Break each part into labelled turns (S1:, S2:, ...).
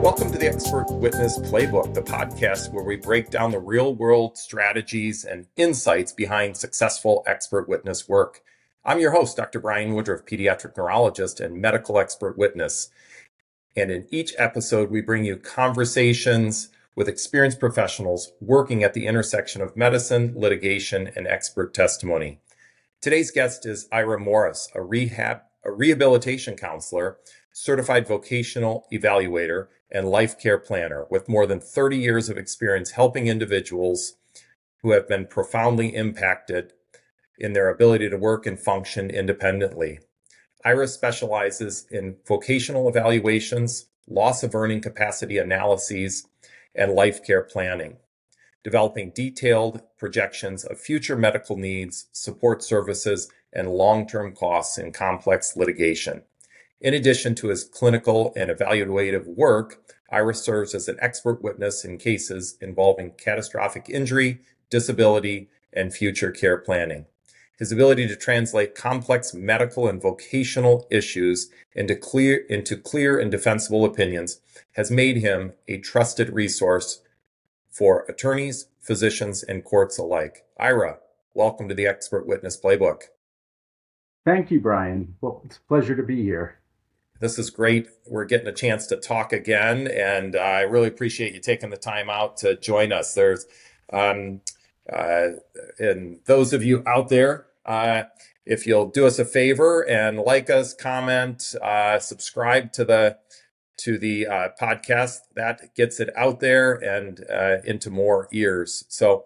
S1: Welcome to the Expert Witness Playbook, the podcast where we break down the real-world strategies and insights behind successful expert witness work. I'm your host, Dr. Brian Woodruff, pediatric neurologist and medical expert witness. And in each episode, we bring you conversations with experienced professionals working at the intersection of medicine, litigation, and expert testimony. Today's guest is Ira Morris, a rehabilitation counselor, certified vocational evaluator, and life care planner with more than 30 years of experience helping individuals who have been profoundly impacted in their ability to work and function independently. Ira specializes in vocational evaluations, loss of earning capacity analyses, and life care planning, developing detailed projections of future medical needs, support services, and long-term costs in complex litigation. In addition to his clinical and evaluative work, Ira serves as an expert witness in cases involving catastrophic injury, disability, and future care planning. His ability to translate complex medical and vocational issues into clear and defensible opinions has made him a trusted resource for attorneys, physicians, and courts alike. Ira, welcome to the Expert Witness Playbook.
S2: Thank you, Brian. Well, it's a pleasure to be here.
S1: This is great. We're getting a chance to talk again, and I really appreciate you taking the time out to join us. And those of you out there, if you'll do us a favor and like us, comment, subscribe to the podcast, that gets it out there and into more ears. So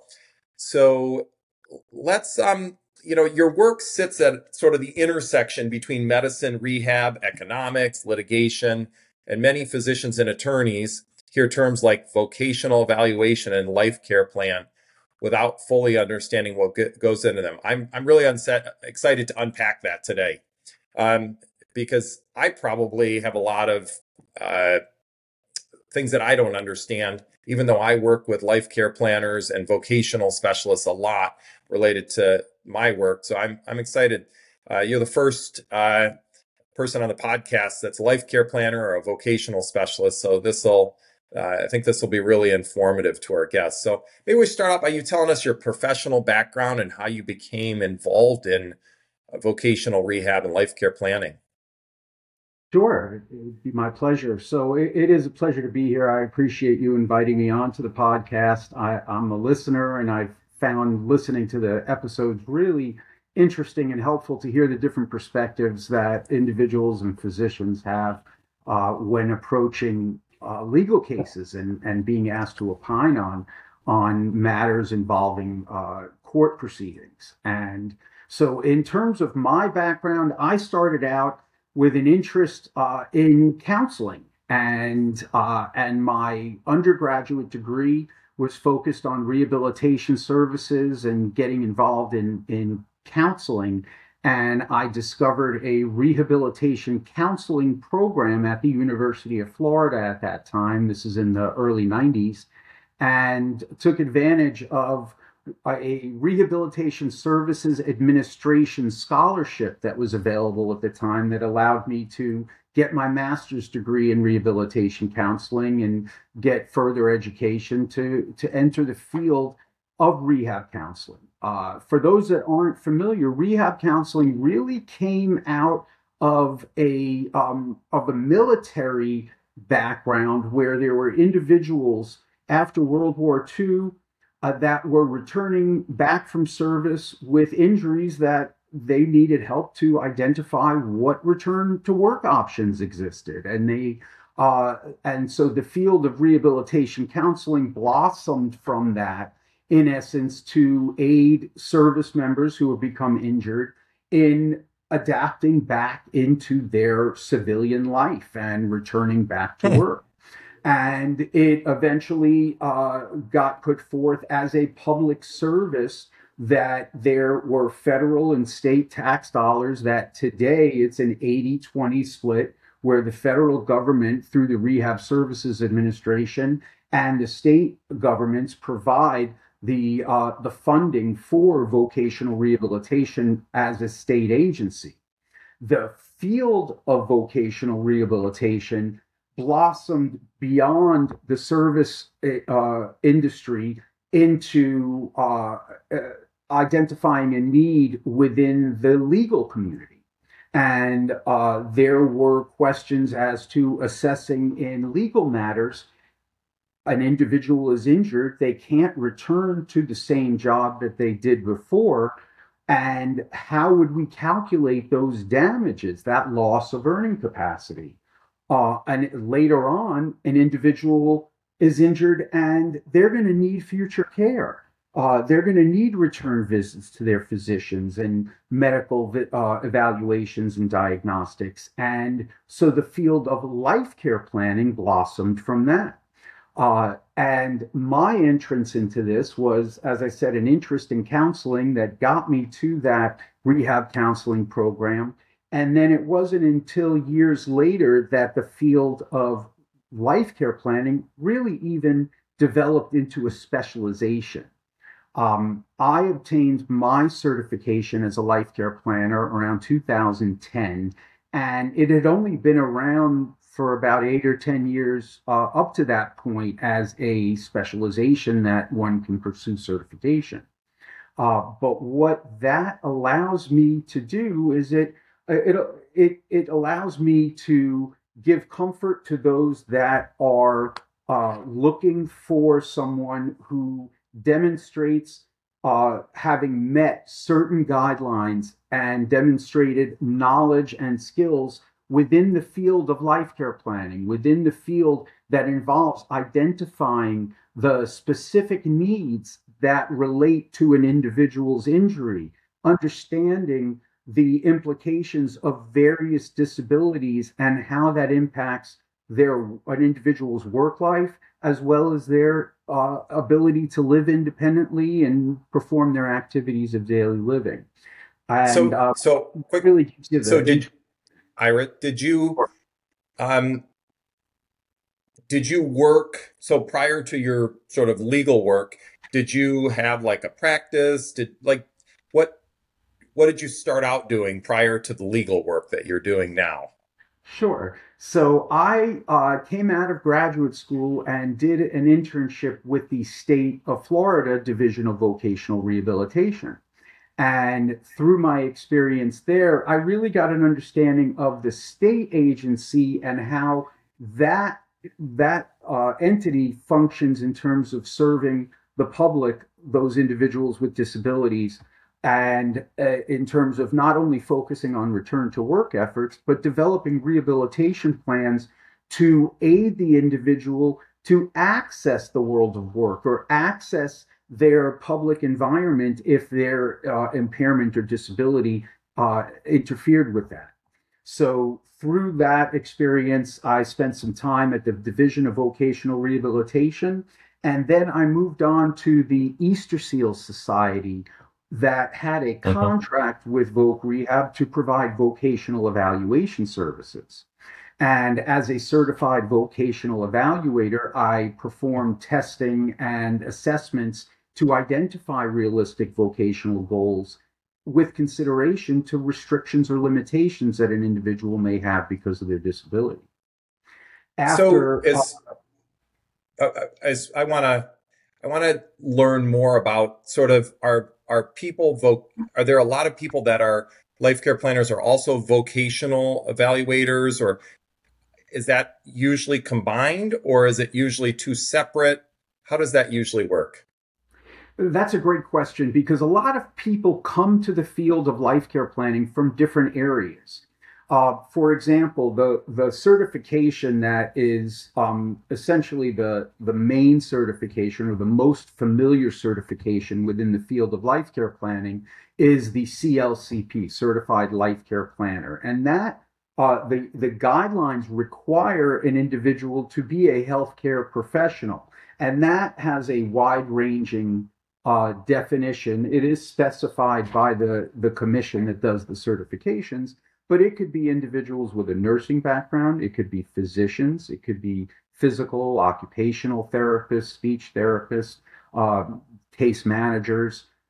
S1: let's your work sits at sort of the intersection between medicine, rehab, economics, litigation, and many physicians and attorneys hear terms like vocational evaluation and life care plan without fully understanding what goes into them. I'm really excited to unpack that today, because I probably have a lot of things that I don't understand, even though I work with life care planners and vocational specialists a lot related to my work. So I'm excited. You're the first person on the podcast that's a life care planner or a vocational specialist. So I think this will be really informative to our guests. So maybe we start out by you telling us your professional background and how you became involved in vocational rehab and life care planning.
S2: Sure, it would be my pleasure. So it is a pleasure to be here. I appreciate you inviting me on to the podcast. I'm a listener, and I've found listening to the episodes really interesting and helpful to hear the different perspectives that individuals and physicians have when approaching legal cases and being asked to opine on matters involving court proceedings. And so in terms of my background, I started out with an interest in counseling, and my undergraduate degree was focused on rehabilitation services and getting involved in counseling. And I discovered a rehabilitation counseling program at the University of Florida at that time. This is in the early 90s, and took advantage of a rehabilitation services administration scholarship that was available at the time that allowed me to get my master's degree in rehabilitation counseling and get further education to enter the field of rehab counseling. For those that aren't familiar, rehab counseling really came out of a military background where there were individuals after World War II that were returning back from service with injuries that they needed help to identify what return to work options existed. And so the field of rehabilitation counseling blossomed from that, in essence, to aid service members who have become injured in adapting back into their civilian life and returning back to work. And it eventually got put forth as a public service that there were federal and state tax dollars, that today it's an 80-20 split, where the federal government, through the Rehab Services Administration, and the state governments provide the funding for vocational rehabilitation as a state agency. The field of vocational rehabilitation blossomed beyond the service industry into identifying a need within the legal community. And there were questions as to assessing in legal matters. An individual is injured, they can't return to the same job that they did before. And how would we calculate those damages, that loss of earning capacity? And later on, an individual is injured and they're going to need future care. They're going to need return visits to their physicians and medical evaluations and diagnostics. And so the field of life care planning blossomed from that. And my entrance into this was, as I said, an interest in counseling that got me to that rehab counseling program. And then it wasn't until years later that the field of life care planning really even developed into a specialization. I obtained my certification as a life care planner around 2010, and it had only been around for about 8 or 10 years up to that point as a specialization that one can pursue certification. But what that allows me to do is it allows me to give comfort to those that are looking for someone who demonstrates having met certain guidelines and demonstrated knowledge and skills within the field of life care planning, within the field that involves identifying the specific needs that relate to an individual's injury, understanding the implications of various disabilities and how that impacts an individual's work life, as well as their ability to live independently and perform their activities of daily living. And
S1: So quick.
S2: really gives you
S1: So
S2: the
S1: Ira, um, did you work, so prior to your sort of legal work, did you have like a practice? What what did you start out doing prior to the legal work that you're doing now?
S2: Sure. So I came out of graduate school and did an internship with the state of Florida Division of Vocational Rehabilitation. And through my experience there, I really got an understanding of the state agency and how that entity functions in terms of serving the public, those individuals with disabilities, and in terms of not only focusing on return to work efforts, but developing rehabilitation plans to aid the individual to access the world of work or access their public environment if their impairment or disability interfered with that. So through that experience, I spent some time at the Division of Vocational Rehabilitation, and then I moved on to the Easter Seal Society that had a
S1: Mhm.
S2: contract with Voc Rehab to provide vocational evaluation services. And as a certified vocational evaluator, I perform testing and assessments to identify realistic vocational goals with consideration to restrictions or limitations that an individual may have because of their disability.
S1: So
S2: After,
S1: as I want to learn more about sort of are there a lot of people that are life care planners are also vocational evaluators, or is that usually combined, or is it usually two separate? How does that usually work?
S2: That's a great question because a lot of people come to the field of life care planning from different areas. For example, the certification that is essentially the main certification or the most familiar certification within the field of life care planning is the CLCP, Certified Life Care Planner. And that the guidelines require an individual to be a healthcare professional. And that has a wide ranging definition. It is specified by the commission that does the certifications, but it could be individuals with a nursing background, it could be physicians, it could be physical, occupational therapists, speech therapists, case managers.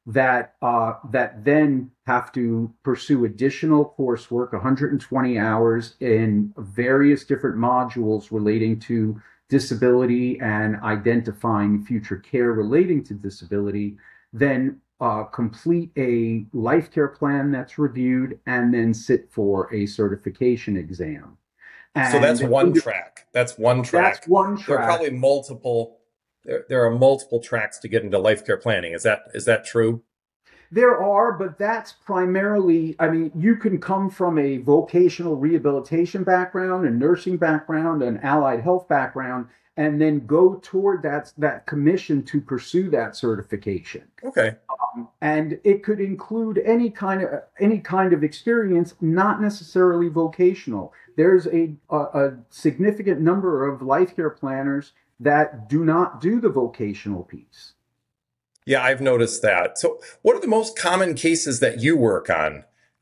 S2: that then have to pursue additional coursework, 120 hours in various different modules relating to disability and identifying future care relating to disability, then complete a life care plan that's reviewed, and then sit for a certification exam.
S1: So that's
S2: And
S1: one track. That's one
S2: that's
S1: track.
S2: one
S1: There are
S2: track.
S1: probably multiple. There are multiple tracks to get into life care planning. Is that true?
S2: There are, but that's primarily, I mean, you can come from a vocational rehabilitation background, a nursing background, an allied health background, and then go toward that commission to pursue that certification.
S1: Okay.
S2: And it could include any kind of experience, not necessarily vocational. There's a significant number of life care planners that do not do the vocational piece.
S1: Yeah, I've noticed that. So, what are the most common cases that you work on?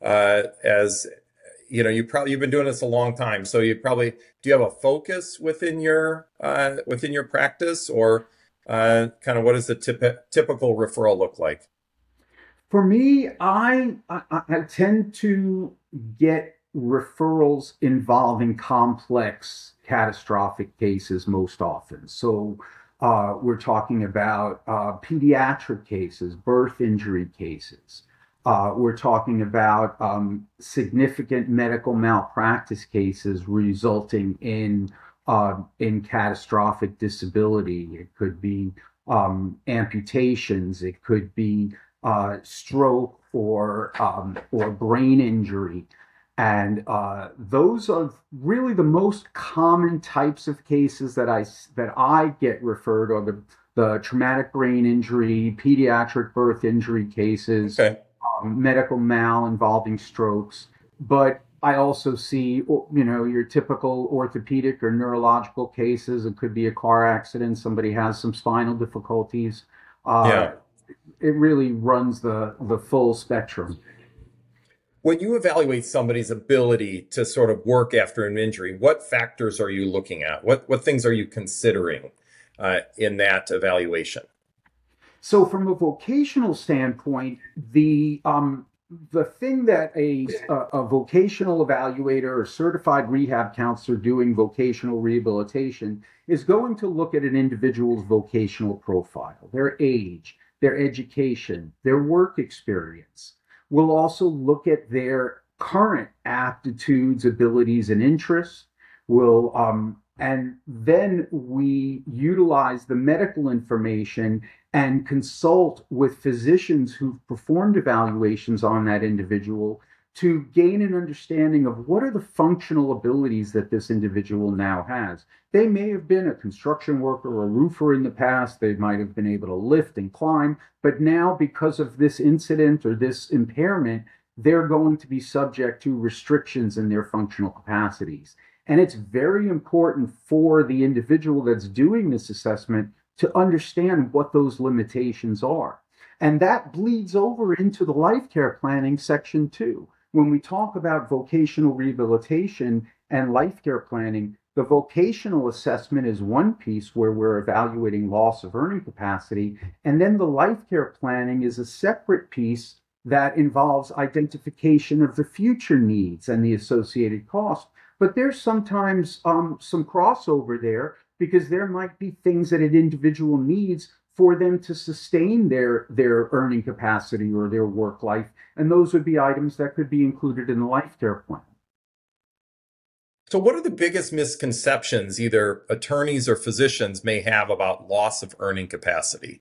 S1: As you know, you've been doing this a long time, so do you have a focus within your practice, or kind of what does the typical referral look like?
S2: For me, I tend to get referrals involving complex catastrophic cases most often. So we're talking about pediatric cases, birth injury cases. We're talking about significant medical malpractice cases resulting in catastrophic disability. It could be amputations. It could be stroke or brain injury. And those are really the most common types of cases that I get referred, are the traumatic brain injury, pediatric birth injury cases,
S1: Okay.
S2: medical mal involving strokes. But I also see, your typical orthopedic or neurological cases. It could be a car accident. Somebody has some spinal difficulties. Uh,
S1: Yeah.
S2: it really runs the full spectrum.
S1: When you evaluate somebody's ability to sort of work after an injury, what factors are you looking at? What things are you considering in that evaluation?
S2: So from a vocational standpoint, the thing that a vocational evaluator or certified rehab counselor doing vocational rehabilitation is going to look at an individual's vocational profile, their age, their education, their work experience. We'll also look at their current aptitudes, abilities, and interests. And then we utilize the medical information and consult with physicians who've performed evaluations on that individual to gain an understanding of what are the functional abilities that this individual now has. They may have been a construction worker or a roofer in the past. They might have been able to lift and climb, but now because of this incident or this impairment, they're going to be subject to restrictions in their functional capacities. And it's very important for the individual that's doing this assessment to understand what those limitations are. And that bleeds over into the life care planning section too. When we talk about vocational rehabilitation and life care planning, the vocational assessment is one piece where we're evaluating loss of earning capacity. And then the life care planning is a separate piece that involves identification of the future needs and the associated costs. But there's sometimes some crossover there, because there might be things that an individual needs for them to sustain their earning capacity or their work life. And those would be items that could be included in the life care plan.
S1: So, what are the biggest misconceptions either attorneys or physicians may have about loss of earning capacity?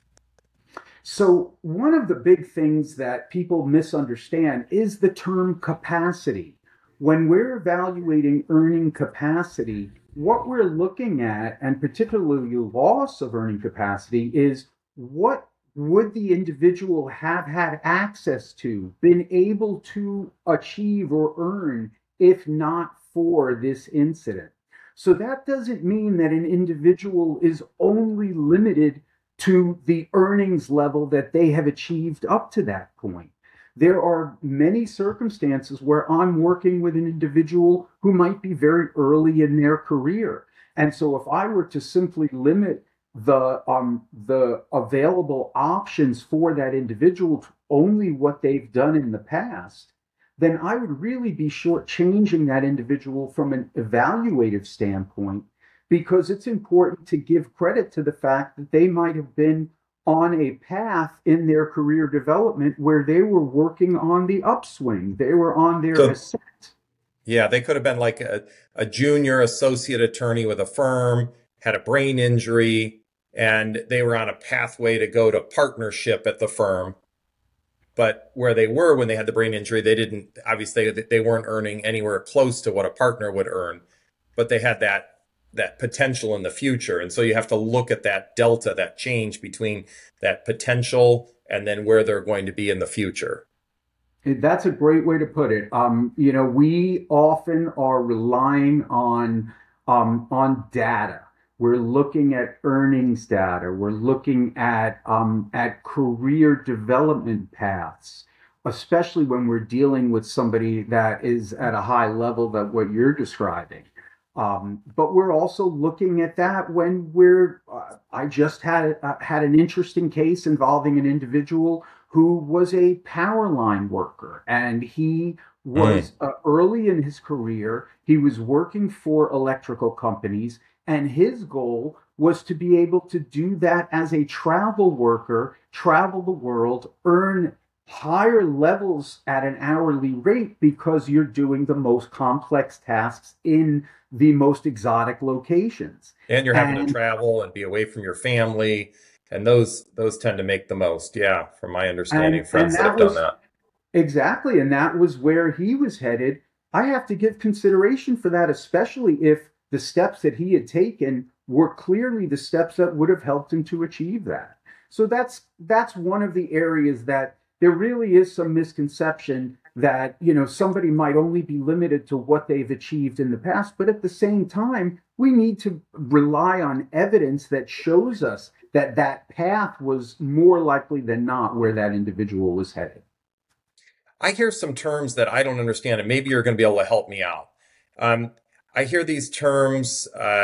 S2: So, one of the big things that people misunderstand is the term capacity. When we're evaluating earning capacity, what we're looking at, and particularly loss of earning capacity, is what would the individual have had access to, been able to achieve or earn if not for this incident. So that doesn't mean that an individual is only limited to the earnings level that they have achieved up to that point. There are many circumstances where I'm working with an individual who might be very early in their career. And so if I were to simply limit the available options for that individual to only what they've done in the past, then I would really be shortchanging that individual from an evaluative standpoint, because it's important to give credit to the fact that they might have been on a path in their career development where they were working on the upswing. They were on their
S1: So
S2: ascent.
S1: yeah, they could have been like a junior associate attorney with a firm, had a brain injury, and they were on a pathway to go to partnership at the firm. But where they were when they had the brain injury, they didn't, obviously they weren't earning anywhere close to what a partner would earn, but they had that potential in the future. And so you have to look at that delta, that change between that potential and then where they're going to be in the future.
S2: That's a great way to put it. We often are relying on data. We're looking at earnings data. We're looking at career development paths, especially when we're dealing with somebody that is at a high level that what you're describing. But we're also looking at that when I just had an interesting case involving an individual who was a power line worker, and he
S1: Mm.
S2: was early in his career. He was working for electrical companies, and his goal was to be able to do that as a travel worker, travel the world, earn higher levels at an hourly rate because you're doing the most complex tasks in the most exotic locations.
S1: And you're having to
S2: And
S1: travel and be away from your family. And those tend to make the most. Yeah, from my understanding,
S2: and
S1: friends that have
S2: that
S1: done
S2: was
S1: that.
S2: exactly, and that was where he was headed. I have to give consideration for that, especially if the steps that he had taken were clearly the steps that would have helped him to achieve that. So that's one of the areas that there really is some misconception that, somebody might only be limited to what they've achieved in the past, but at the same time, we need to rely on evidence that shows us that that path was more likely than not where that individual was headed.
S1: I hear some terms that I don't understand, and maybe you're going to be able to help me out. Um, I hear these terms,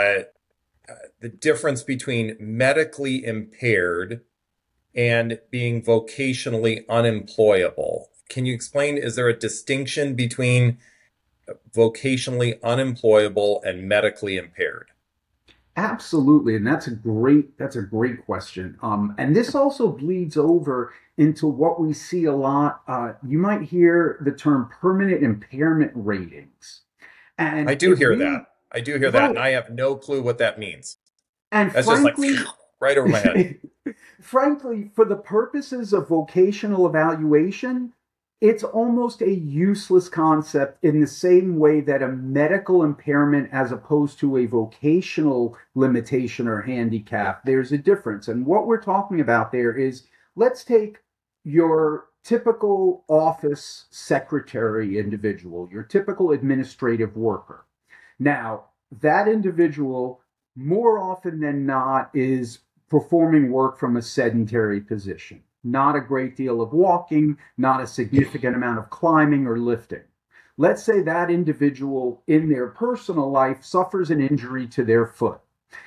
S1: the difference between medically impaired and being vocationally unemployable. Can you explain, is there a distinction between vocationally unemployable and medically impaired?
S2: Absolutely, and that's a great question. And this also bleeds over into what we see a lot. You might hear the term permanent impairment ratings,
S1: I
S2: and
S1: do
S2: it
S1: hear
S2: really
S1: that. I do hear that, and
S2: right.
S1: I have no clue what that means.
S2: And
S1: That's just like
S2: frankly,
S1: right over my head.
S2: frankly, for the purposes of vocational evaluation, it's almost a useless concept in the same way that a medical impairment, as opposed to a vocational limitation or handicap, there's a difference. And what we're talking about there is, let's take your typical office secretary individual, your typical administrative worker. Now, that individual, more often than not, is performing work from a sedentary position. Not a great deal of walking, not a significant amount of climbing or lifting. Let's say that individual in their personal life suffers an injury to their foot,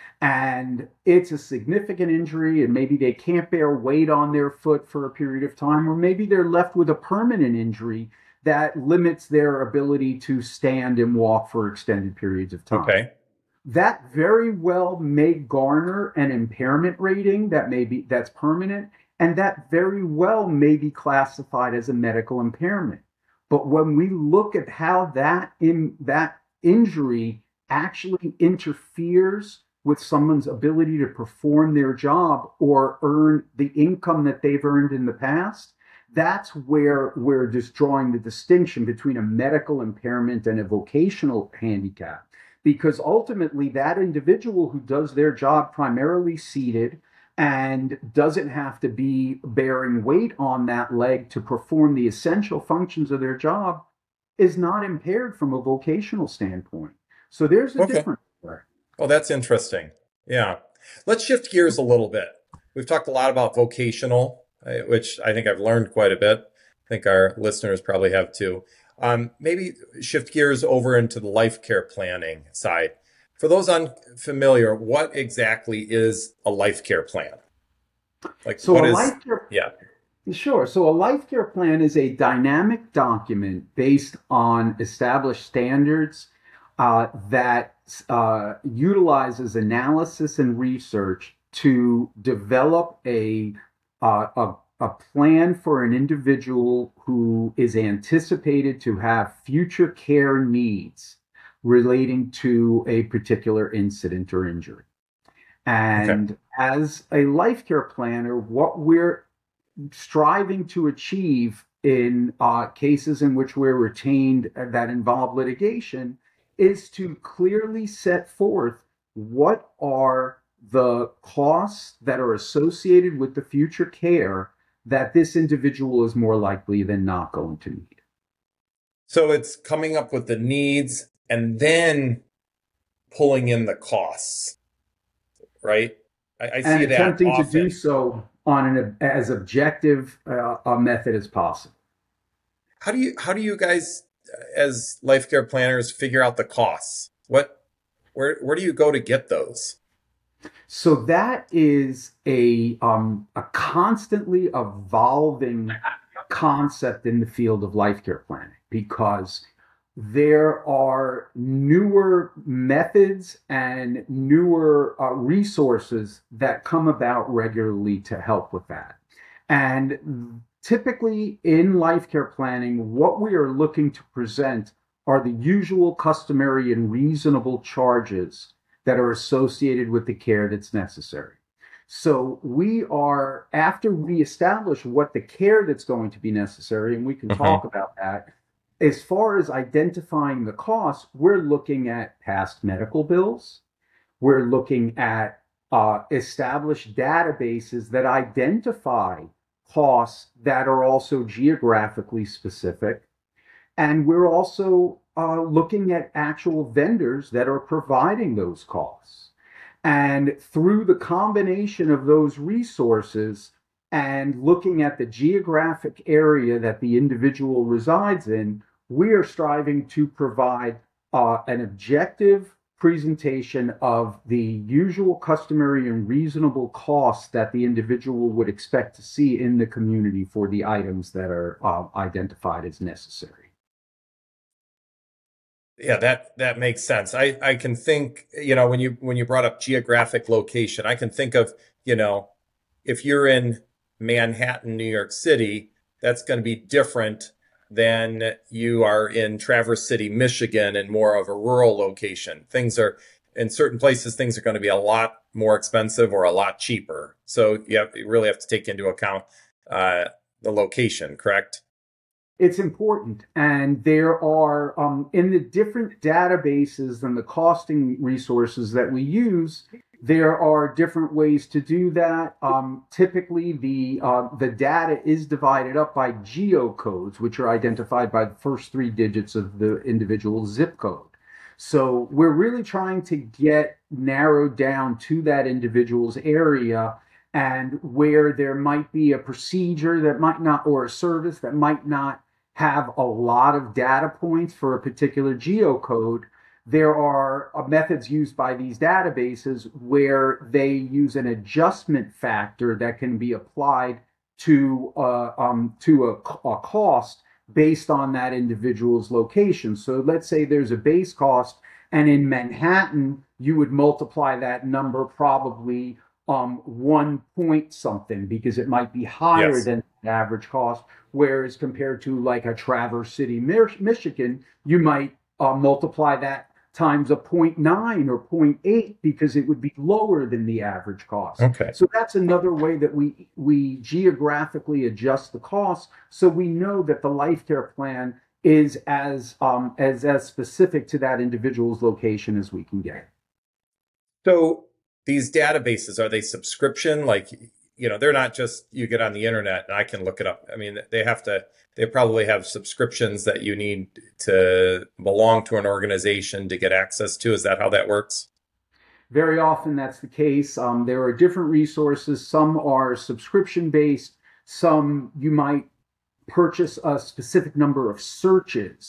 S2: and it's a significant injury, and maybe they can't bear weight on their foot for a period of time, or maybe they're left with a permanent injury that limits their ability to stand and walk for extended periods of time.
S1: Okay.
S2: That very well may garner an impairment rating that's permanent, and that very well may be classified as a medical impairment. But when we look at how that injury actually interferes with someone's ability to perform their job or earn the income that they've earned in the past, that's where we're just drawing the distinction between a medical impairment and a vocational handicap. Because ultimately, that individual who does their job primarily seated and doesn't have to be bearing weight on that leg to perform the essential functions of their job is not impaired from a vocational standpoint. So there's a
S1: Okay.
S2: difference there.
S1: Oh, that's interesting. Yeah. Let's shift gears a little bit. We've talked a lot about vocational, which I think I've learned quite a bit. I think our listeners probably have too. Maybe shift gears over into the life care planning side. For those unfamiliar, what exactly is a life care plan? Like
S2: So
S1: what
S2: a
S1: is,
S2: life care
S1: yeah.
S2: Sure. So a life care plan is a dynamic document based on established standards that utilizes analysis and research to develop a plan for an individual who is anticipated to have future care needs relating to a particular incident or injury.
S1: Okay.
S2: And as a life care planner, what we're striving to achieve in cases in which we're retained that involve litigation is to clearly set forth what are the costs that are associated with the future care that this individual is more likely than not going to need.
S1: So it's coming up with the needs and then pulling in the costs, right? I
S2: And
S1: see that
S2: attempting to do
S1: often.
S2: so on as objective a method as possible.
S1: How do you guys as life care planners figure out the costs? Where do you go to get those?
S2: So that is a constantly evolving concept in the field of life care planning because there are newer methods and newer resources that come about regularly to help with that. And typically in life care planning, what we are looking to present are the usual, customary, and reasonable charges that are associated with the care that's necessary. So we are, after we establish what the care that's going to be necessary, and we can
S1: Hmm.
S2: talk about that, as far as identifying the costs, we're looking at past medical bills. We're looking at established databases that identify costs that are also geographically specific. And we're also looking at actual vendors that are providing those costs. And through the combination of those resources and looking at the geographic area that the individual resides in, we are striving to provide an objective presentation of the usual, customary, and reasonable costs that the individual would expect to see in the community for the items that are identified as necessary.
S1: Yeah, that makes sense. I can think, when you brought up geographic location, I can think of, if you're in Manhattan, New York City, that's going to be different than you are in Traverse City, Michigan, and more of a rural location. Things are in certain places, things are going to be a lot more expensive or a lot cheaper. So you really have to take into account uh, the location, correct?
S2: It's important. And there are, in the different databases and the costing resources that we use, there are different ways to do that. Typically, the data is divided up by geocodes, which are identified by the first three digits of the individual zip code. So we're really trying to get narrowed down to that individual's area and where there might be a procedure that might not, or a service that might not have a lot of data points for a particular geocode. There are methods used by these databases where they use an adjustment factor that can be applied to a cost based on that individual's location. So let's say there's a base cost, and in Manhattan, you would multiply that number probably 1 point something because it might be higher
S1: Yes.
S2: than the average cost. Whereas compared to like a Traverse City, Michigan, you might multiply that times a 0.9 or 0.8 because it would be lower than the average cost.
S1: Okay.
S2: So that's another way that we geographically adjust the costs so we know that the life care plan is as specific to that individual's location as we can get.
S1: So these databases, are they subscription? Like, they're not just you get on the internet and I can look it up. I mean, they probably have subscriptions that you need to belong to an organization to get access to. Is that how that works?
S2: Very often that's the case. There are different resources. Some are subscription based. Some you might purchase a specific number of searches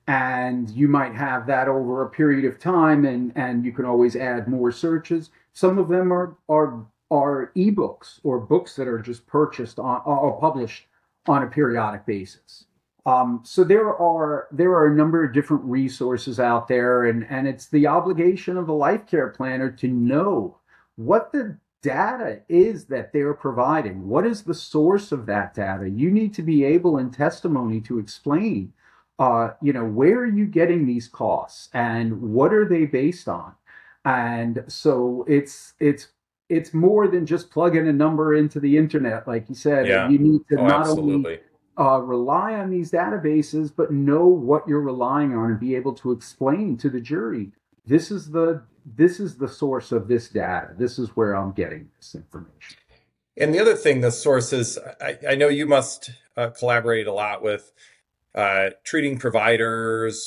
S2: And you might have that over a period of time, and you can always add more searches. Some of them are ebooks or books that are just purchased on or published on a periodic basis. So there are a number of different resources out there, and it's the obligation of a life care planner to know what the data is that they're providing. What is the source of that data? You need to be able in testimony to explain, where are you getting these costs and what are they based on? And so it's more than just plugging a number into the internet, like you said.
S1: Yeah.
S2: You need to
S1: Oh,
S2: not only
S1: absolutely.
S2: rely on these databases, but know what you're relying on and be able to explain to the jury, this is the source of this data. This is where I'm getting this information.
S1: And the other thing, the sources, I know you must collaborate a lot with treating providers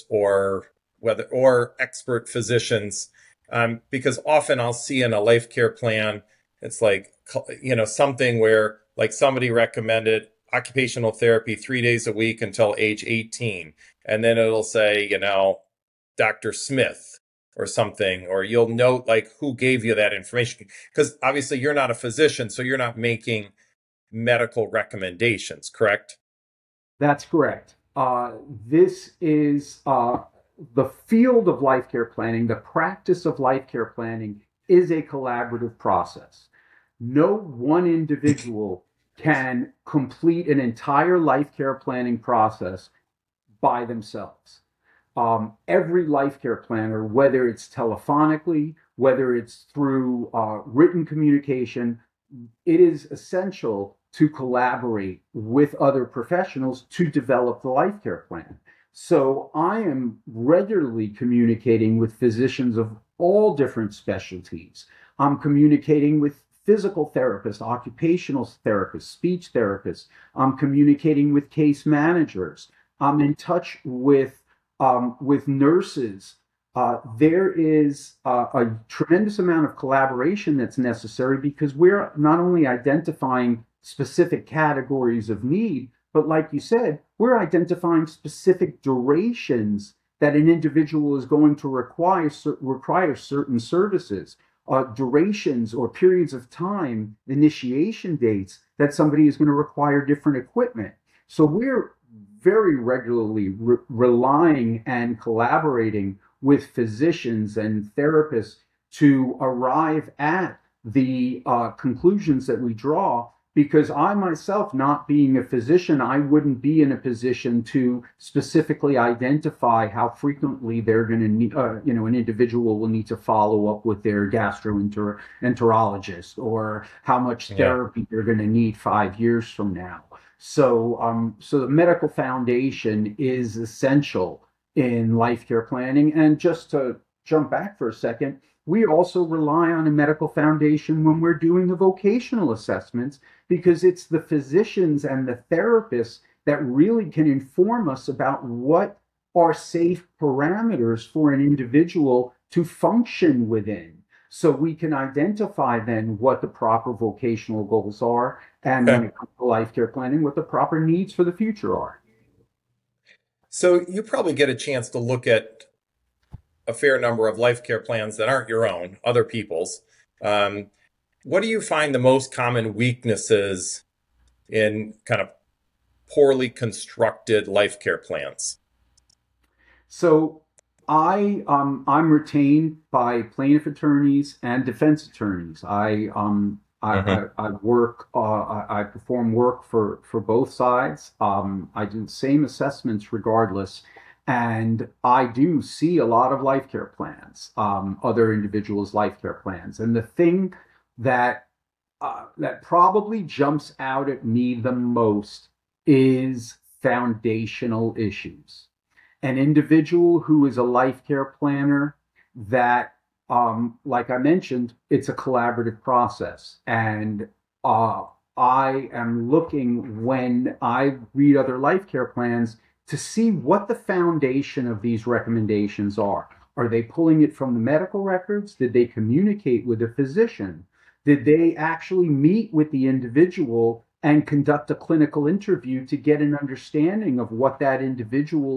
S1: or expert physicians, because often I'll see in a life care plan, it's like, something where like somebody recommended occupational therapy 3 days a week until age 18. And then it'll say, Dr. Smith or something, or you'll note like who gave you that information. Because obviously you're not a physician, so you're not making medical recommendations, correct?
S2: That's correct. This is the field of life care planning. The practice of life care planning is a collaborative process. No one individual can complete an entire life care planning process by themselves. Every life care planner, whether it's telephonically, whether it's through written communication, it is essential to collaborate with other professionals to develop the life care plan. So I am regularly communicating with physicians of all different specialties. I'm communicating with physical therapists, occupational therapists, speech therapists. I'm communicating with case managers. I'm in touch with nurses. There is a tremendous amount of collaboration that's necessary because we're not only identifying specific categories of need, but like you said, we're identifying specific durations that an individual is going to require certain services, durations or periods of time, initiation dates that somebody is going to require different equipment. So we're very regularly relying and collaborating with physicians and therapists to arrive at the conclusions that we draw, because I myself, not being a physician, I wouldn't be in a position to specifically identify how frequently they're going to need, an individual will need to follow up with their gastroenterologist, or how much
S1: Yeah.
S2: therapy they're going to need 5 years from now. So the medical foundation is essential in life care planning. And just to jump back for a second, we also rely on a medical foundation when we're doing the vocational assessments, because it's the physicians and the therapists that really can inform us about what are safe parameters for an individual to function within. So we can identify then what the proper vocational goals are, and when
S1: Okay.
S2: it comes to life care planning, what the proper needs for the future are.
S1: So you probably get a chance to look at a fair number of life care plans that aren't your own, other people's. Um, what do you find the most common weaknesses in kind of poorly constructed life care plans?
S2: So I'm retained by plaintiff attorneys and defense attorneys.
S1: Hmm.
S2: I work I perform work for both sides. I do the same assessments regardless, and I do see a lot of life care plans, other individuals' life care plans. And the thing that that probably jumps out at me the most is foundational issues. An individual who is a life care planner, that like I mentioned, it's a collaborative process. And uh, I am looking, when I read other life care plans, to see what the foundation of these recommendations are. Are they pulling it from the medical records? Did they communicate with a physician? Did they actually meet with the individual and conduct a clinical interview to get an understanding of what that individual's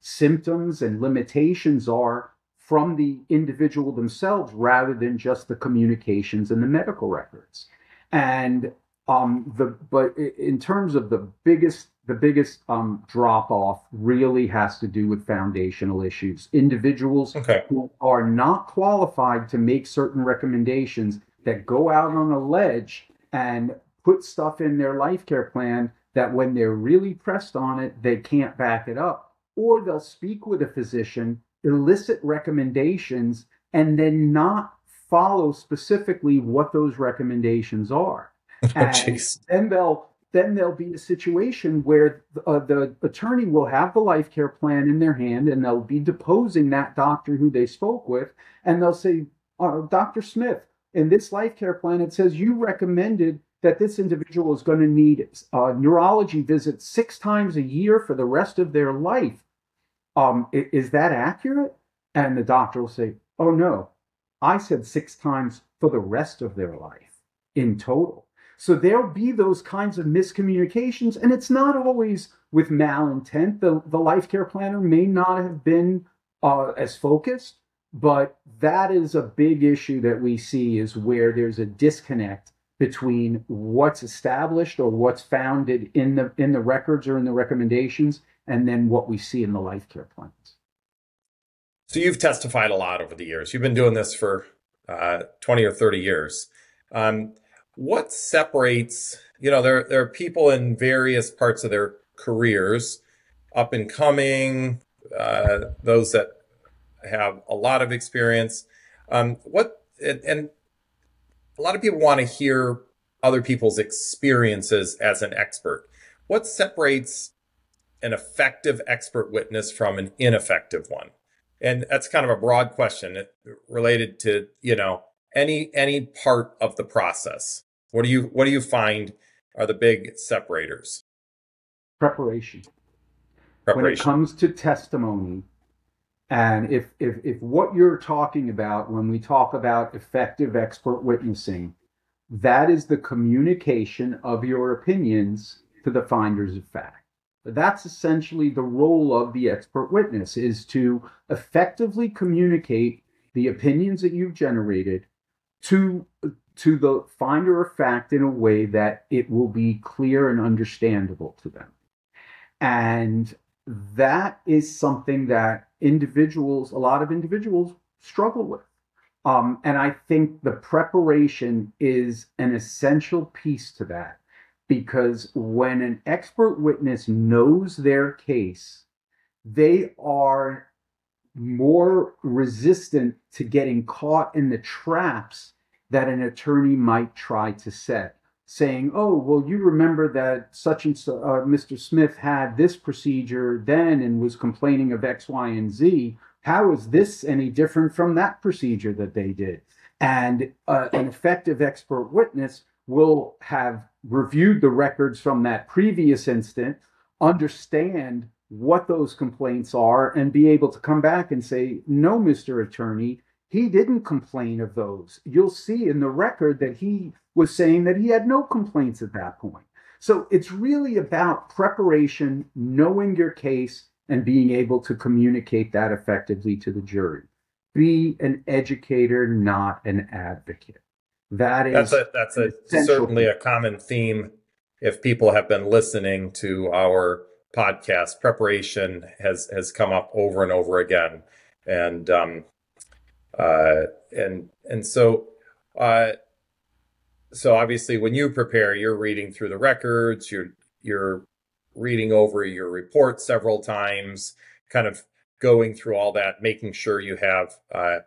S2: symptoms and limitations are from the individual themselves rather than just the communications and the medical records. And but in terms of the biggest drop off really has to do with foundational issues. Individuals
S1: Okay.
S2: who are not qualified to make certain recommendations that go out on a ledge and put stuff in their life care plan that when they're really pressed on it, they can't back it up. Or they'll speak with a physician, elicit recommendations, and then not follow specifically what those recommendations are.
S1: Oh,
S2: And
S1: jeez.
S2: then there'll be a situation where the attorney will have the life care plan in their hand and they'll be deposing that doctor who they spoke with, and they'll say, Dr. Smith, in this life care plan, it says you recommended that this individual is going to need neurology visits 6 times a year for the rest of their life. Is that accurate? And the doctor will say, oh no, I said 6 times for the rest of their life in total. So there'll be those kinds of miscommunications, and it's not always with malintent. The life care planner may not have been as focused, but that is a big issue that we see, is where there's a disconnect between what's established or what's founded in the records or in the recommendations, and then what we see in the life care plans.
S1: So you've testified a lot over the years. You've been doing this for 20 or 30 years. What separates, there are people in various parts of their careers, up and coming, those that have a lot of experience. And a lot of people want to hear other people's experiences as an expert. What separates an effective expert witness from an ineffective one? And that's kind of a broad question related to, any part of the process. What do you find are the big separators?
S2: Preparation. When it
S1: Preparation.
S2: comes to testimony, and if what you're talking about when we talk about effective expert witnessing, that is the communication of your opinions to the finders of fact. That's essentially the role of the expert witness, is to effectively communicate the opinions that you've generated to the finder of fact in a way that it will be clear and understandable to them. And that is something that a lot of individuals struggle with. And I think the preparation is an essential piece to that, because when an expert witness knows their case, they are more resistant to getting caught in the traps that an attorney might try to set, saying, oh, well, you remember that such and so, Mr. Smith had this procedure then and was complaining of X, Y, and Z. How is this any different from that procedure that they did? And an effective expert witness will have reviewed the records from that previous incident, understand what those complaints are, and be able to come back and say, no, Mr. Attorney, he didn't complain of those. You'll see in the record that he was saying that he had no complaints at that point. So it's really about preparation, knowing your case, and being able to communicate that effectively to the jury. Be an educator, not an advocate.
S1: That's certainly a common theme. If people have been listening to our podcast, preparation has come up over and over again, and so obviously when you prepare, you're reading through the records, you're reading over your report several times, kind of going through all that, making sure you have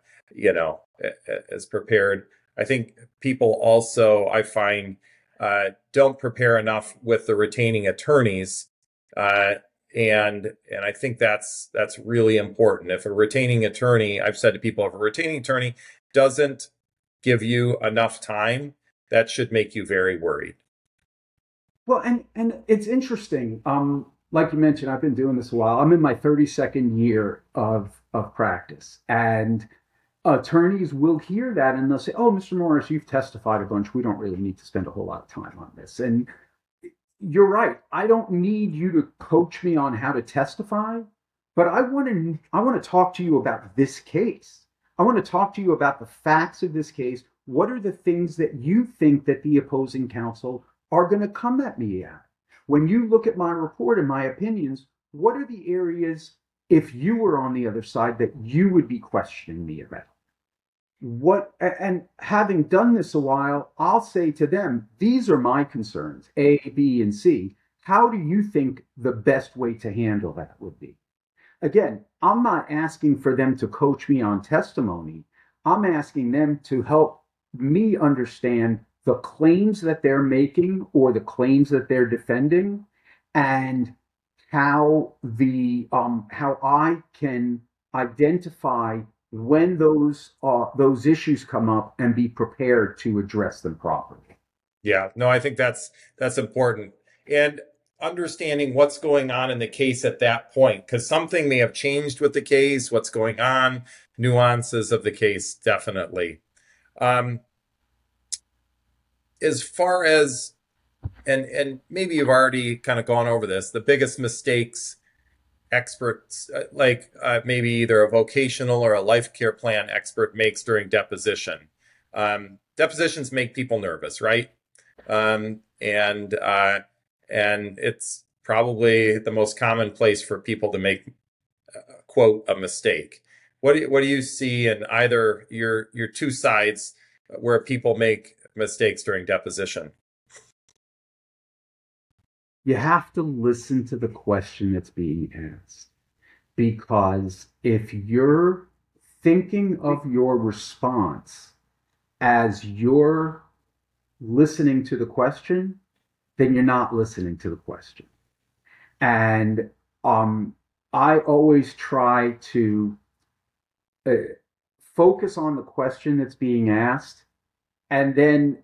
S1: as prepared. I think people also, I find, don't prepare enough with the retaining attorneys, and I think that's really important. If a retaining attorney, I've said to people, if a retaining attorney doesn't give you enough time, that should make you very worried.
S2: Well, and it's interesting. Like you mentioned, I've been doing this a while. I'm in my 32nd year of practice, and attorneys will hear that and they'll say, oh, Mr. Morris, you've testified a bunch. We don't really need to spend a whole lot of time on this. And you're right. I don't need you to coach me on how to testify, But I want to talk to you about this case. I want to talk to you about the facts of this case. What are the things that you think that the opposing counsel are going to come at me at? When you look at my report and my opinions, what are the areas, if you were on the other side, that you would be questioning me about? What, and having done this a while, I'll say to them, these are my concerns, A, B, and C. How do you think the best way to handle that would be? Again, I'm not asking for them to coach me on testimony. I'm asking them to help me understand the claims that they're making or the claims that they're defending, and how I can identify when those issues come up and be prepared to address them properly.
S1: Yeah, no, I think that's important. And understanding what's going on in the case at that point, because something may have changed with the case, what's going on, nuances of the case, definitely. As far as, and maybe you've already kind of gone over this, the biggest mistakes experts, maybe either a vocational or a life care plan expert makes during deposition. Depositions make people nervous, right? And it's probably the most common place for people to make, quote, a mistake. What do you see in either your two sides where people make mistakes during deposition?
S2: You have to listen to the question that's being asked, because if you're thinking of your response as you're listening to the question, then you're not listening to the question. And I always try to focus on the question that's being asked, and then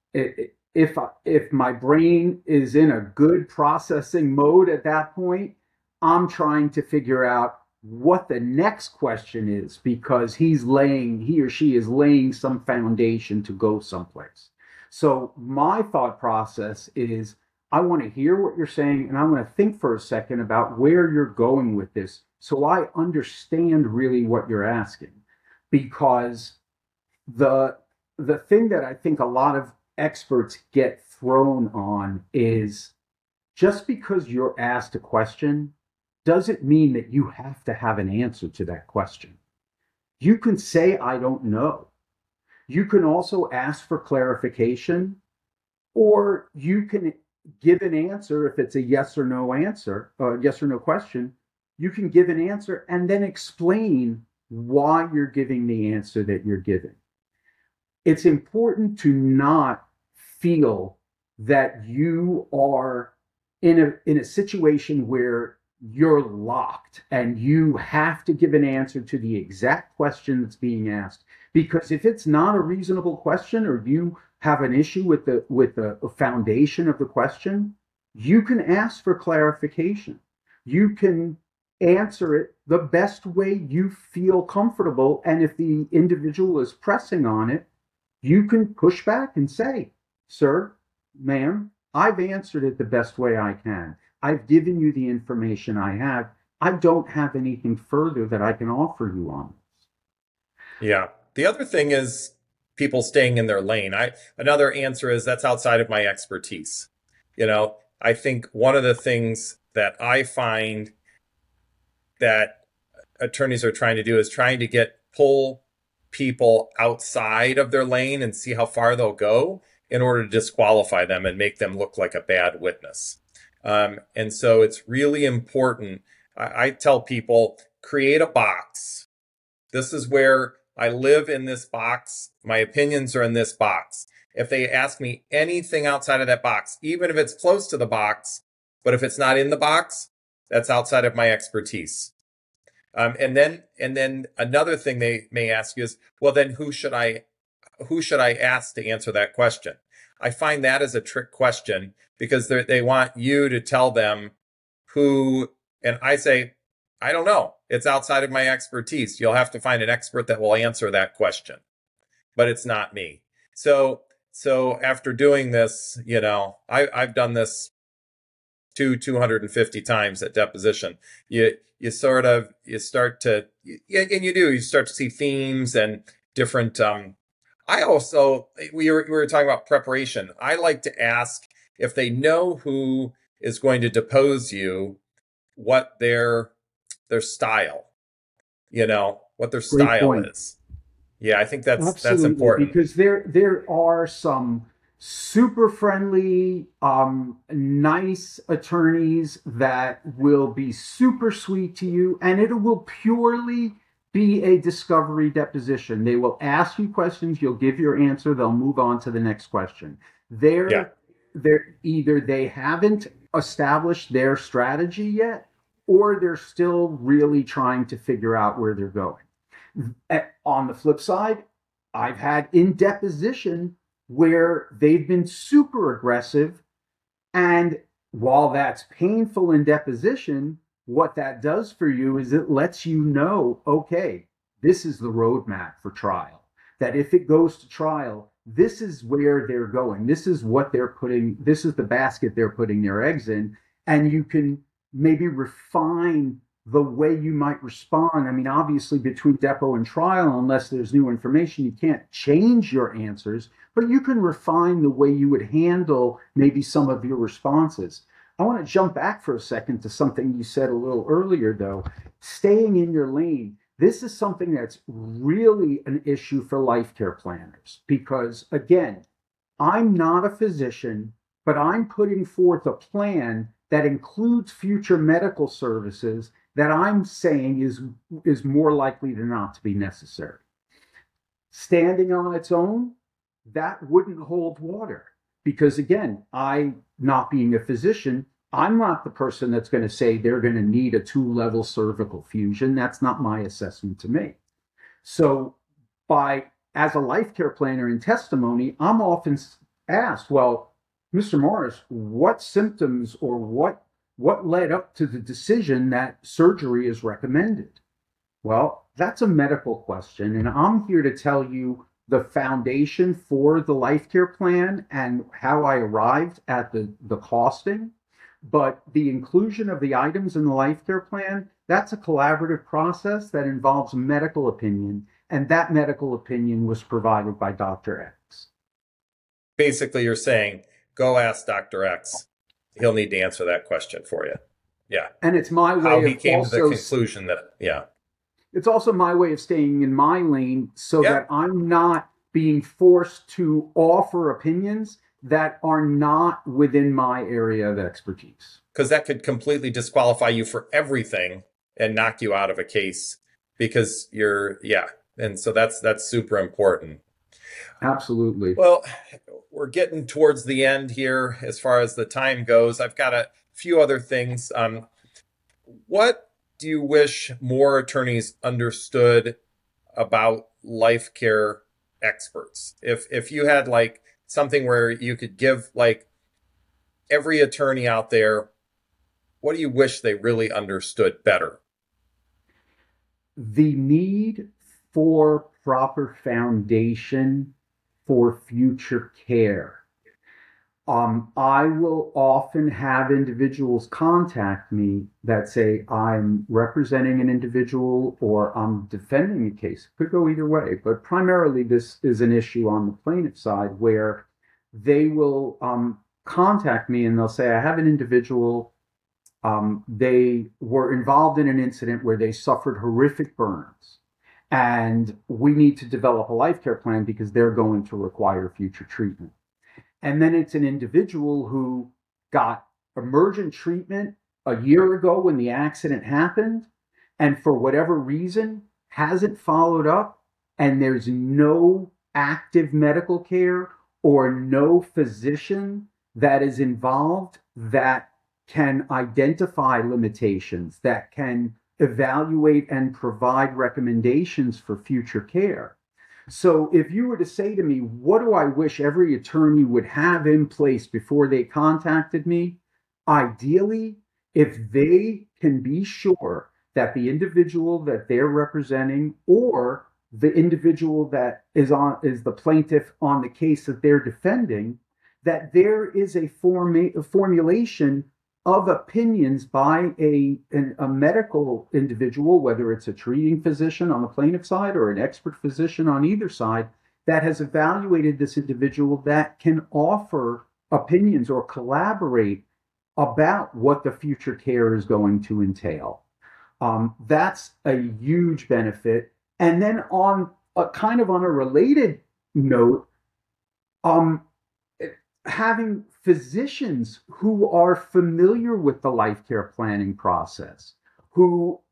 S2: if my brain is in a good processing mode at that point, I'm trying to figure out what the next question is, because he or she is laying some foundation to go someplace. So my thought process is, I want to hear what you're saying, and I want to think for a second about where you're going with this, so I understand really what you're asking. Because the thing that I think a lot of experts get thrown on is, just because you're asked a question doesn't mean that you have to have an answer to that question. You can say, I don't know. You can also ask for clarification, or you can give an answer. If it's a yes or no answer, yes or no question, you can give an answer and then explain why you're giving the answer that you're giving. It's important to not feel that you are in a situation where you're locked and you have to give an answer to the exact question that's being asked. Because if it's not a reasonable question, or you have an issue with the foundation of the question, you can ask for clarification. You can answer it the best way you feel comfortable. And if the individual is pressing on it, you can push back and say, sir, ma'am, I've answered it the best way I can. I've given you the information I have. I don't have anything further that I can offer you on this.
S1: Yeah. The other thing is people staying in their lane. Another answer is, that's outside of my expertise. I think one of the things that I find that attorneys are trying to do is trying to pull people outside of their lane and see how far they'll go in order to disqualify them and make them look like a bad witness. And so it's really important. I tell people, create a box. This is where I live, in this box. My opinions are in this box. If they ask me anything outside of that box, even if it's close to the box, but if it's not in the box, that's outside of my expertise. And then another thing they may ask you is, well, then who should I ask to answer that question? I find that as a trick question, because they want you to tell them who, and I say, I don't know. It's outside of my expertise. You'll have to find an expert that will answer that question, but it's not me. So after doing this, I've done this 250 times at deposition, you start to, and you start to see themes and different. I also, we were talking about preparation. I like to ask if they know who is going to depose you, what their style, what their
S2: Great
S1: style
S2: point.
S1: is. Yeah, I think that's
S2: Absolutely,
S1: important.
S2: because there are some super friendly, nice attorneys that will be super sweet to you, and it will purely be a discovery deposition. They will ask you questions, you'll give your answer, they'll move on to the next question.
S1: Yeah.
S2: They're either they haven't established their strategy yet, or they're still really trying to figure out where they're going. On the flip side, I've had in deposition where they've been super aggressive. And while that's painful in deposition, what that does for you is it lets you know, okay, this is the roadmap for trial. That if it goes to trial, this is where they're going. This is what they're putting, this is the basket they're putting their eggs in. And you can maybe refine the way you might respond. I mean, obviously, between depo and trial, unless there's new information, you can't change your answers, but you can refine the way you would handle maybe some of your responses. I want to jump back for a second to something you said a little earlier, though. Staying in your lane. This is something that's really an issue for life care planners because, again, I'm not a physician, but I'm putting forth a plan that includes future medical services that I'm saying is more likely than not to be necessary. Standing on its own, that wouldn't hold water because again, I, not being a physician, I'm not the person that's going to say they're going to need a 2-level cervical fusion. That's not my assessment to make. So by as a life care planner in testimony, I'm often asked, well, Mr. Morris, what symptoms or what led up to the decision that surgery is recommended? Well, that's a medical question, and I'm here to tell you the foundation for the life care plan and how I arrived at the costing. But the inclusion of the items in the life care plan, that's a collaborative process that involves medical opinion, and that medical opinion was provided by Dr. X.
S1: Basically, you're saying, go ask Dr. X. He'll need to answer that question for you. Yeah.
S2: And it's my way
S1: How he
S2: of
S1: came to the
S2: also
S1: conclusion that, yeah.
S2: it's also my way of staying in my lane so
S1: Yeah.
S2: that I'm not being forced to offer opinions that are not within my area of expertise.
S1: Because that could completely disqualify you for everything and knock you out of a case because yeah. And so that's super important.
S2: Absolutely.
S1: Well, we're getting towards the end here as far as the time goes. I've got a few other things. What do you wish more attorneys understood about life care experts? If you had like something where you could give like every attorney out there, what do you wish they really understood better?
S2: The need for proper foundation for future care. I will often have individuals contact me that say, I'm representing an individual or I'm defending a case. It could go either way, but primarily this is an issue on the plaintiff side where they will contact me and they'll say, I have an individual. They were involved in an incident where they suffered horrific burns. And we need to develop a life care plan because they're going to require future treatment. And then it's an individual who got emergent treatment a year ago when the accident happened, and for whatever reason hasn't followed up, and there's no active medical care or no physician that is involved that can identify limitations, that can evaluate and provide recommendations for future care. So if you were to say to me, what do I wish every attorney would have in place before they contacted me? Ideally, if they can be sure that the individual that they're representing or the individual that is the plaintiff on the case that they're defending, that there is a formulation of opinions by a medical individual, whether it's a treating physician on the plaintiff side or an expert physician on either side, that has evaluated this individual that can offer opinions or collaborate about what the future care is going to entail. That's a huge benefit. And then on a kind of on a related note, um, having physicians who are familiar with the life care planning process, who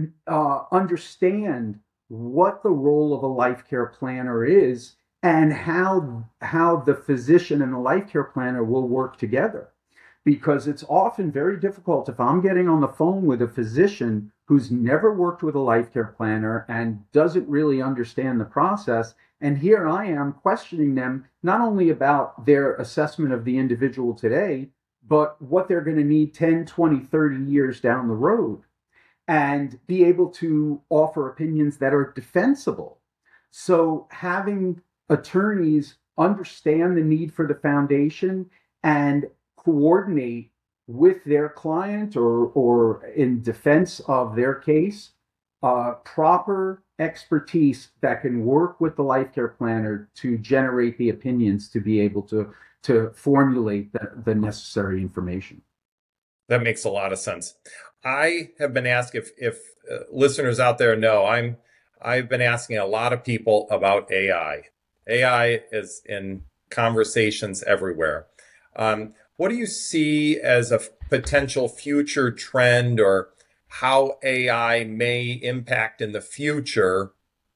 S2: understand what the role of a life care planner is and how the physician and the life care planner will work together, because it's often very difficult if I'm getting on the phone with a physician who's never worked with a life care planner and doesn't really understand the process. And here I am questioning them not only about their assessment of the individual today, but what they're going to need 10, 20, 30 years down the road, and be able to offer opinions that are defensible. So having attorneys understand the need for the foundation and coordinate with their client or in defense of their case, proper expertise that can work with the life care planner to generate the opinions to be able to formulate the necessary information.
S1: That makes a lot of sense. I have been asked if listeners out there know I've been asking a lot of people about AI. AI is in conversations everywhere. What do you see as a potential future trend, or how AI may impact in the future,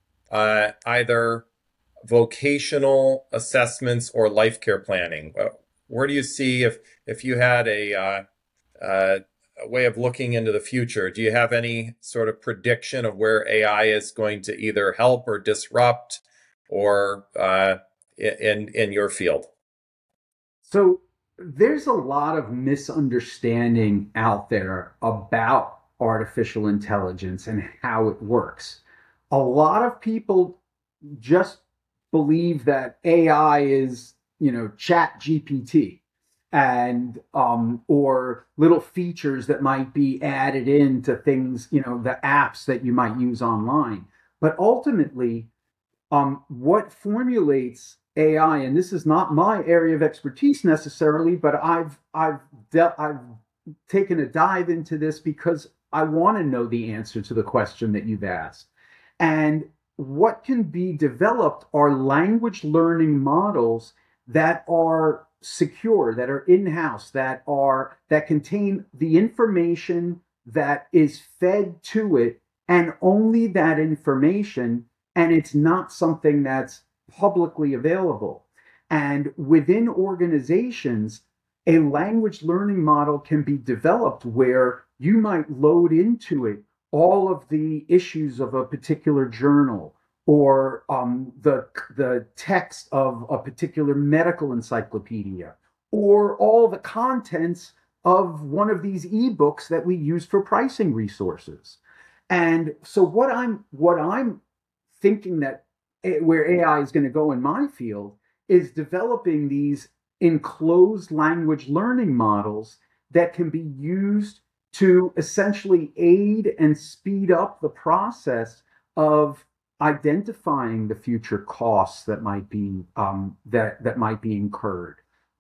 S1: either vocational assessments or life care planning? Where do you see if you had a way of looking into the future? Do you have any sort of prediction of where AI is going to either help or disrupt, or in your field?
S2: So there's a lot of misunderstanding out there about artificial intelligence and how it works. A lot of people just believe that AI is, Chat GPT, and or little features that might be added into things, the apps that you might use online. But ultimately, what formulates AI, and this is not my area of expertise necessarily, but I've taken a dive into this because I want to know the answer to the question that you've asked. And what can be developed are language learning models that are secure, that are in-house, that contain the information that is fed to it, and only that information, and it's not something that's publicly available. And within organizations, a language learning model can be developed where you might load into it all of the issues of a particular journal, or the text of a particular medical encyclopedia, or all the contents of one of these ebooks that we use for pricing resources. And so what I'm thinking that where AI is going to go in my field is developing these enclosed language learning models that can be used to essentially aid and speed up the process of identifying the future costs that might be that might be incurred,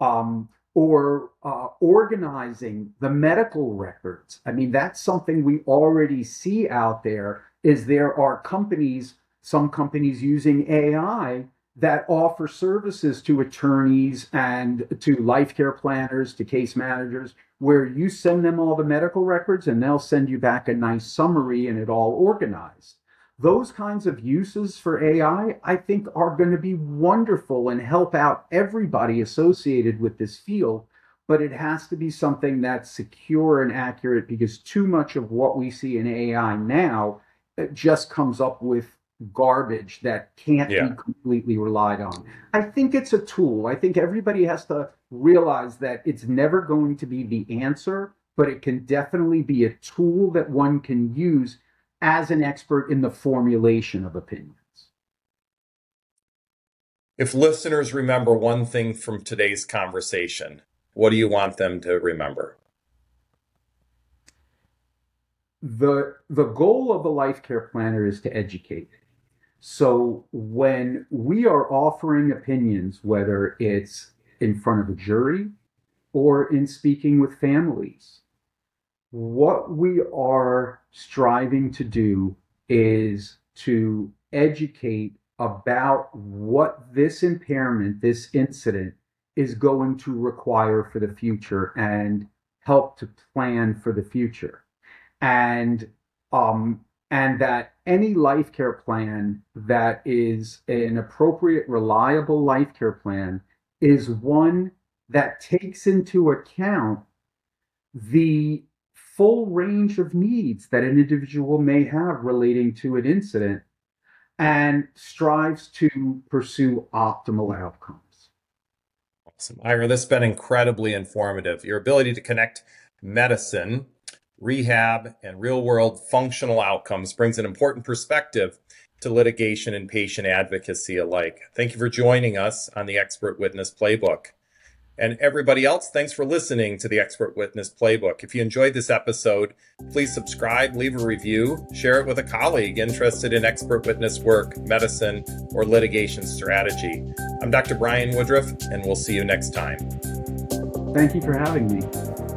S2: or organizing the medical records. I mean, that's something we already see out there. Is there are some companies using AI that offer services to attorneys and to life care planners, to case managers, where you send them all the medical records and they'll send you back a nice summary and it all organized. Those kinds of uses for I think, are going to be wonderful and help out everybody associated with this field. But it has to be something that's secure and accurate, because too much of what we see in AI now, it just comes up with garbage that can't be completely relied on. I think it's a tool. I think everybody has to realize that it's never going to be the answer, but it can definitely be a tool that one can use as an expert in the formulation of opinions.
S1: If listeners remember one thing from today's conversation, what do you want them to remember?
S2: the goal of a life care planner is to educate. So when we are offering opinions, whether it's in front of a jury or in speaking with families, what we are striving to do is to educate about what this impairment, this incident, is going to require for the future and help to plan for the future. And and that any life care plan that is an appropriate, reliable life care plan is one that takes into account the full range of needs that an individual may have relating to an incident and strives to pursue optimal outcomes.
S1: Awesome. Ira, this has been incredibly informative. Your ability to connect medicine, rehab, and real-world functional outcomes brings an important perspective to litigation and patient advocacy alike. Thank you for joining us on the Expert Witness Playbook. And everybody else, thanks for listening to the Expert Witness Playbook. If you enjoyed this episode, please subscribe, leave a review, share it with a colleague interested in expert witness work, medicine, or litigation strategy. I'm Dr. Brian Woodruff, and we'll see you next time.
S2: Thank you for having me.